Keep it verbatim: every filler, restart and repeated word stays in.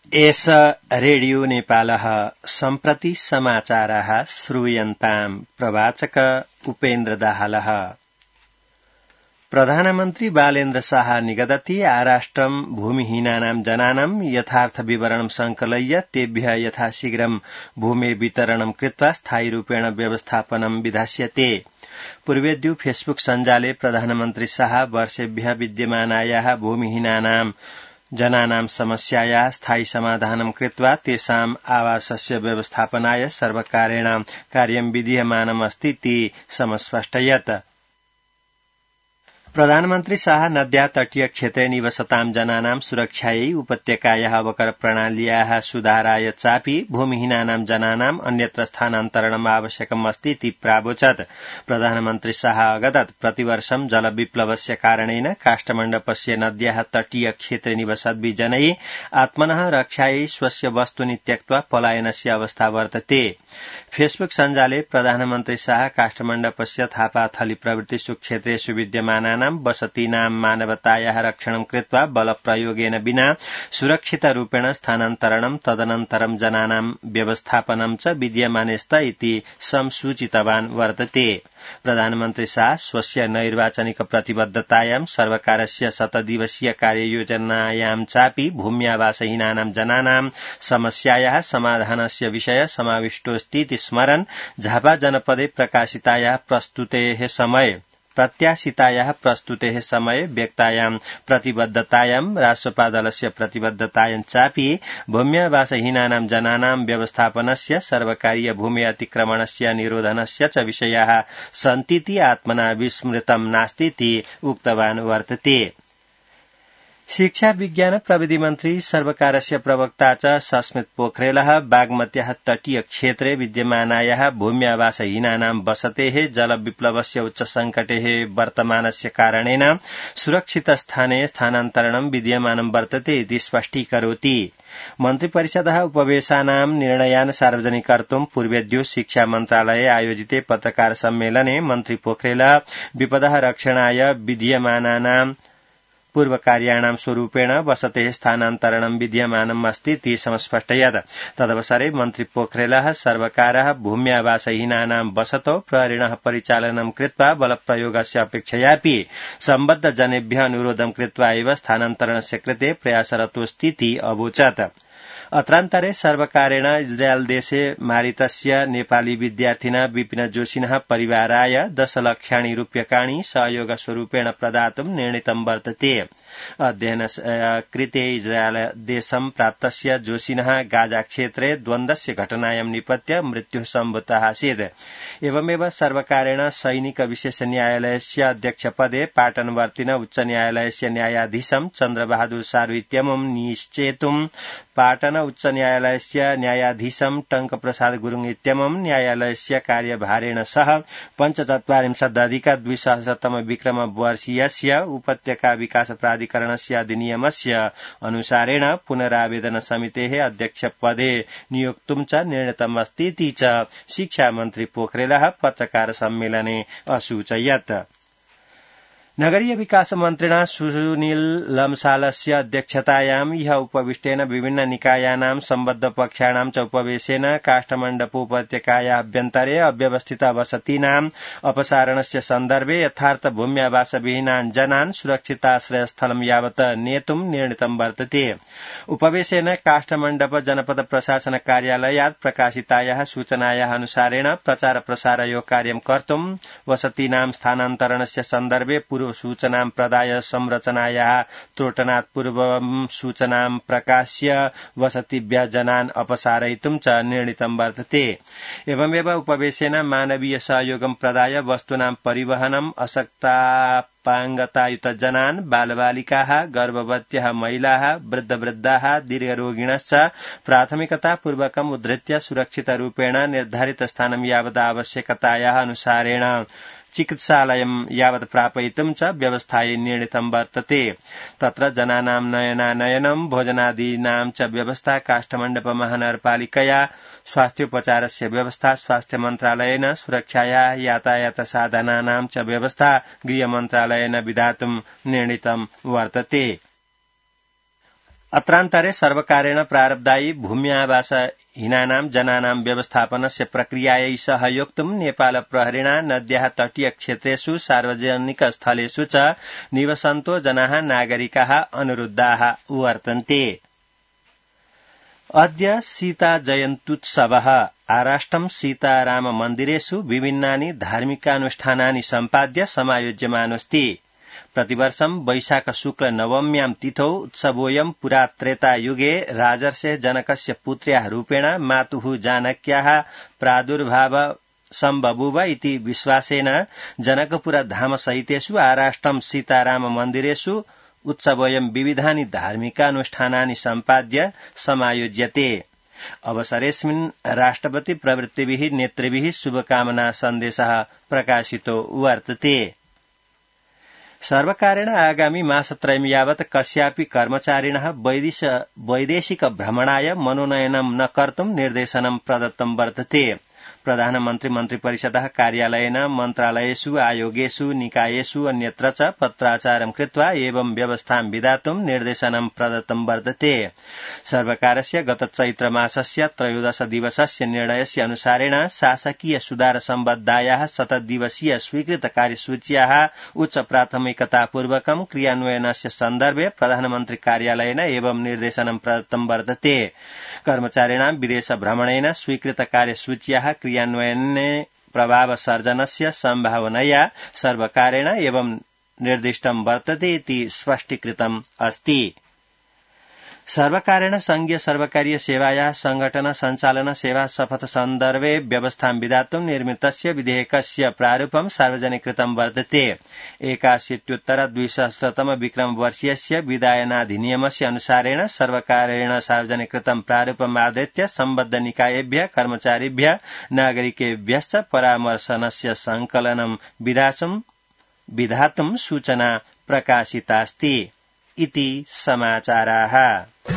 एष रेडियो नेपालः सम्प्रति समाचाराः श्रूयन्ताम् प्रवाचक उपेन्द्र दाहालः। प्रधानमन्त्री बालेन्द्र शाह निगदति आराष्ट्रम् भूमिहीनानां जनानां यथार्थ विवरणं संकलय्य तेभ्यः यथाशीघ्रं भूमे वितरणं कृत्वा स्थायीरूपेण व्यवस्थापनं विधास्यते। पूर्वेद्यु फेसबुक सञ्जाले प्रधानमन्त्री शाह वर्षेभ्यः विद्यमानायाः भूमिहीनानां जनानां समस्यायाः स्थायी समाधानं कृत्वा तेषाम् आवासस्य व्यवस्थापनाय सर्वकारेण कार्यं विधीयमानमस्तीति समस्पष्टयत्। प्रधानमन्त्री शाह नद्या तटीय क्षेत्रे निवसतां जनानां सुरक्षायै उपत्यकायाः अवकर प्रणाल्याः सुधाराय चापि भूमिहीनानां जनानां अन्यत्र स्थानान्तरणम् आवश्यकम् अस्तीति प्रावोचत्। प्रधानमन्त्री शाह अगदत् प्रतिवर्षं जलविप्लवस्य कारणेन काष्ठमण्डपस्य नद्याः तटीय क्षेत्रे निवसद्भिः जनैः आत्मनः रक्षायै स्वस्य वस्तूनि त्यक्त्वा पलायनस्य अवस्था वर्तते। फेसबुक सञ्जाले प्रधानमन्त्री शाह काष्ठमण्डपस्य थापाथली प्रभृतिषु क्षेत्रेषु विद्यमानानां वसतीनां मानवतायाः रक्षणं कृत्वा बलप्रयोगेन विना सुरक्षितरूपेण स्थानान्तरणं तदनन्तरं जनानां व्यवस्थापनं च विद्यमानेस्त इति संसूचितवान् वर्तते। प्रधानमन्त्री शाह स्वस्य नैर्वाचनिक प्रतिबद्धतायां सर्वकारस्य शतदिवसीय कार्ययोजनायां चापि भूम्यावासहीनानां जनानां समस्यायाः समाधानस्य विषय समाविष्टोऽस्तीति स्मरन् झापा जनपदे प्रकाशितायाः प्रस्तुतेः समय प्रत्याशितायाः प्रस्तुतेः समय व्यक्तायां प्रतिबद्धतायां राष्ट्रपा दलस्य प्रतिबद्धतायां चापि भूम्यावासहीनानां जनानां व्यवस्थापनस्य सर्वकारीय भूमि अतिक्रमणस्य निरोधनस्य च विषयाः सन्तीति आत्मना विस्मृतं नास्तीति उक्तवान् वर्तते। शिक्षा विज्ञान प्रविधि मन्त्री सर्वकारस्य प्रवक्ता च सस्मित पोखरेलः बागमत्याः तटीय क्षेत्रे विद्यमानायाः भूम्यावासहीनानां वसतेः जलविप्लवस्य उच्च संकटेः वर्तमानस्य कारणेन सुरक्षित स्थाने स्थानान्तरणं विद्यमानं वर्तते इति स्पष्टीकरोति। मन्त्रिपरिषदः उपवेशनां निर्णयान् सार्वजनिकर्तुं पूर्वेद्यु शिक्षा मन्त्रालये आयोजिते पत्रकार सम्मेलने मन्त्री पोखरेलः विपदः रक्षणाय विधीयमानानां पूर्वकार्याणां स्वरूपेण वसतेः स्थानान्तरणं विद्यमानम् अस्तीति समस्पष्टयत्। तदवसरे मन्त्री पोखरेलः सर्वकारः भूम्यावासहीनानां वसतो प्रहरिणः परिचालनं कृत्वा बलप्रयोगस्य अपेक्षयापि सम्बद्ध जनेभ्यः अनुरोधं कृत्वा एव स्थानान्तरणस्य कृते प्रयासरतोऽस्तीति अवोचत्। अत्रान्तरे सर्वकारेण इजरायल देशे मारितस्य नेपाली विद्यार्थिनः विपिन जोशिनः परिवाराय दशलक्षाणि रूप्यकाणि सहयोगस्वरूपेण प्रदातुं निर्णीतं वर्तते। अध्ययन कृते इजरायल देशं प्राप्तस्य जोशिनः गाजा क्षेत्रे द्वन्द्वस्य घटनायां निपत्य मृत्युः सम्भूतः आसीत्। एवमेव सर्वकारेण सैनिक विशेष न्यायालयस्य अध्यक्षपदे पाटनवर्तिन उच्च न्यायालयस्य न्यायाधीशं चन्द्रबहादुर सारू इत्यमुं निश्चेतुं पाटन उच्च न्यायालयस्य न्यायाधीशं टंक प्रसाद गुरुङ इत्यमुं न्यायालयस्य कार्यभारेण सह पञ्चचत्वारिंशदधिक द्विसहस्रतम विक्रम वर्षीयस्य उपत्यका विकास प्राधिकरणस्य अधिनियमस्य अनुसारेण पुनरावेदन समितेः अध्यक्षपदे नियोक्तुं च निर्णीतमस्तीति च शिक्षा मन्त्री पोखरेलः पत्रकार सम्मेलने असूचयत्। नगरीय विकास मन्त्रिणा सुनील लम्सालस्य अध्यक्षतायां इह उपविष्टेन विभिन्न निकायानां सम्बद्ध पक्षाणां च उपवेशेन काष्ठमण्डपोपत्यकायाः अभ्यन्तरे अव्यवस्थित वसतीनां अपसारणस्य सन्दर्भे यथार्थ भूम्यावासविहीनान् जनान् सुरक्षिताश्रयस्थलं यावत् नेतुं निर्णीतं वर्तते। उपवेशेन काष्ठमण्डप जनपद प्रशासन कार्यालयात् प्रकाशितायाः सूचनायाः अनुसारेण प्रचार प्रसारयो कार्यं कर्तुं वसतीनां स्थानान्तरणस्य सन्दर्भे सूचनां प्रदाय संरचनायाः त्रोटनात् पूर्वं सूचनां प्रकाश्य वसतिभ्यः जनान् अपसारयितुं च निर्णीतं वर्तते। एवमेव उपवेशेन मानवीय सहयोगं प्रदाय वस्तूनां परिवहनम् अशक्तापाङ्गतायुत जनान् बालबालिकाः गर्भवत्यः महिलाः वृद्धवृद्धाः दीर्घरोगिणश्च प्राथमिकतापूर्वकम् उद्धृत्य सुरक्षितरूपेण निर्धारित स्थानं यावत् आवश्यकतायाः अनुसारेण चिकित्सालयं यावत् प्रापयितुं च व्यवस्थायै निर्णीतं वर्तते। तत्र जनानां नयनानयनं भोजनादीनां च व्यवस्था काष्ठमण्डप महानगरपालिकया स्वास्थ्योपचारस्य व्यवस्था स्वास्थ्य मन्त्रालयेन सुरक्षायाः यातायात साधनानां च व्यवस्था गृह मन्त्रालयेन विधातुं निर्णीतं वर्तते। अत्रान्तरे सर्वकारेण प्रारब्धायि भूम्यावासहीनानां जनानां व्यवस्थापनस्य प्रक्रियायै सहयोक्तुं नेपाल प्रहरिणा नद्याः तटीय क्षेत्रेषु सार्वजनिक स्थलेषु च निवसन्तो जनाः नागरिकाः अनुरुद्धाः वर्तन्ते। अद्य सीता जयन्तुत्सवः आराष्टं सीताराम मन्दिरेषु विभिन्नानि धार्मिकानुष्ठानानि सम्पाद्य समायोज्यमानोऽस्ति। प्रतिवर्षं वैशाख शुक्ल नवम्यां तिथौ उत्सवोऽयं पुरा त्रेतायुगे राजर्षेः जनकस्य पुत्र्याः रूपेण मातुः जानक्याः प्रादुर्भाव सम्बभूव इति विश्वासेन जनकपुरधाम सहितेषु आराष्टं सीताराम मन्दिरेषु उत्सवोऽयं विविधानि धार्मिकानुष्ठानानि सम्पाद्य समायोज्यते। अवसरेऽस्मिन् राष्ट्रपति प्रभृतिभिः नेतृभिः शुभकामना सन्देशः प्रकाशितो वर्तते। सर्वकारेण आगामी मासत्रयं यावत् कस्यापि कर्मचारिणः वैदेशिक भ्रमणाय मनोनयनं न कर्तुं निर्देशनं प्रदत्तं वर्तते। प्रधानमन्त्री मन्त्रिपरिषदः कार्यालयेन मन्त्रालयेषु आयोगेषु निकायेषु अन्यत्र च पत्राचारं कृत्वा एवं व्यवस्थां विधातुं निर्देशनं प्रदत्तं वर्तते। सर्वकारस्य गत चैत्रमासस्य त्रयोदश दिवसस्य निर्णयस्य अनुसारेण शासकीय सुधार सम्बद्धायाः शतदिवसीय स्वीकृत कार्यसूच्याः उच्च प्राथमिकतापूर्वकं क्रियान्वयनस्य सन्दर्भे प्रधानमन्त्री कार्यालयेन एवं निर्देशनं प्रदत्तं वर्तते। कर्मचारिणां विदेश भ्रमणेन स्वीकृत कार्यसूच्याः क्रियान्वयने प्रभावसर्जनस्य सम्भावनया सर्वकारेण एवं निर्दिष्टं वर्तते इति स्पष्टीकृतम् अस्ति। सर्वकारेण संघीय सर्वकारीय सेवायाः संघटन संचालन सेवा शपथ सन्दर्भे व्यवस्थां विधातुं निर्मितस्य विधेयकस्य प्रारूपं सार्वजनिकृतं वर्तते। एकाशीत्युत्तर द्विसहस्रतम विक्रम वर्षीयस्य विधायनाधिनियमस्य अनुसारेण सर्वकारेण सार्वजनिकृतं प्रारूपम् आधृत्य सम्बद्ध निकायेभ्यः कर्मचारिभ्यः नागरिकेभ्यश्च परामर्शनस्य संकलनं विधातुं सूचना प्रकाशितास्ति इति समाचाराः।